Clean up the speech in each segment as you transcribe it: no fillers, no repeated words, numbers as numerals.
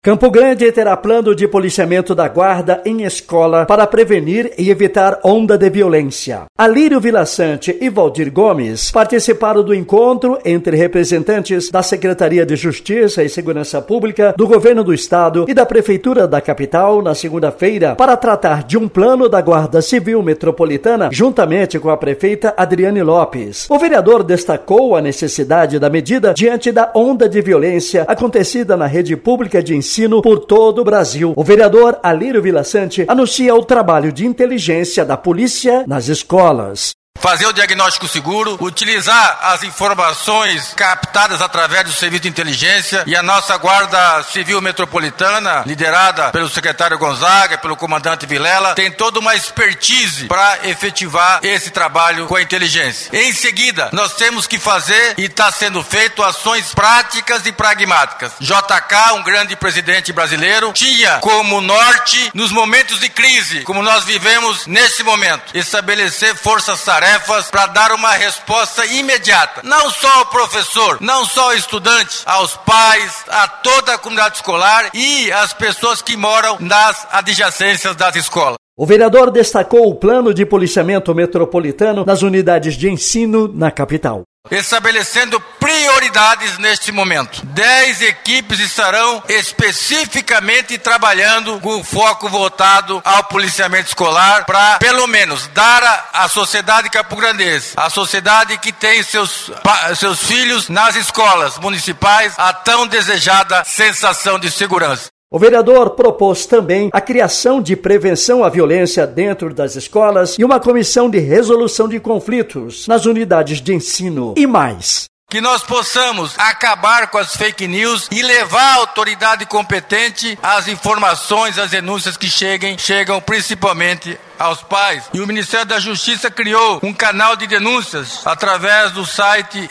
Campo Grande terá plano de policiamento da guarda em escola para prevenir e evitar onda de violência. Alírio Vilaçante e Valdir Gomes participaram do encontro entre representantes da Secretaria de Justiça e Segurança Pública, do Governo do Estado e da Prefeitura da capital na segunda-feira para tratar de um plano da Guarda Civil Metropolitana juntamente com a prefeita Adriane Lopes. O vereador destacou a necessidade da medida diante da onda de violência acontecida na rede pública de ensino por todo o Brasil. O vereador Alírio Vilaçante anuncia o trabalho de inteligência da polícia nas escolas. Fazer o diagnóstico seguro, utilizar as informações captadas através do serviço de inteligência e a nossa Guarda Civil Metropolitana, liderada pelo secretário Gonzaga, pelo comandante Vilela, tem toda uma expertise para efetivar esse trabalho com a inteligência. Em seguida, nós temos que fazer, e está sendo feito, ações práticas e pragmáticas. JK, um grande presidente brasileiro, tinha como norte, nos momentos de crise, como nós vivemos nesse momento, estabelecer forças-tarefas para dar uma resposta imediata, não só ao professor, não só ao estudante, aos pais, a toda a comunidade escolar e às pessoas que moram nas adjacências das escolas. O vereador destacou o plano de policiamento metropolitano nas unidades de ensino na capital. Estabelecendo prioridades neste momento. 10 equipes estarão especificamente trabalhando com foco voltado ao policiamento escolar para, pelo menos, dar à sociedade campograndense, a sociedade que tem seus filhos nas escolas municipais, a tão desejada sensação de segurança. O vereador propôs também a criação de prevenção à violência dentro das escolas e uma comissão de resolução de conflitos nas unidades de ensino e mais. Que nós possamos acabar com as fake news e levar à autoridade competente as informações, as denúncias que chegam principalmente aos pais. E o Ministério da Justiça criou um canal de denúncias através do site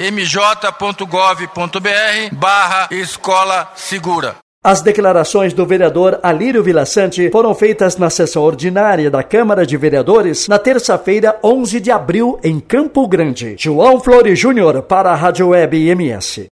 mj.gov.br/escola segura. As declarações do vereador Alírio Vilaçante foram feitas na sessão ordinária da Câmara de Vereadores na terça-feira, 11 de abril, em Campo Grande. João Flores Júnior para a Rádio Web MS.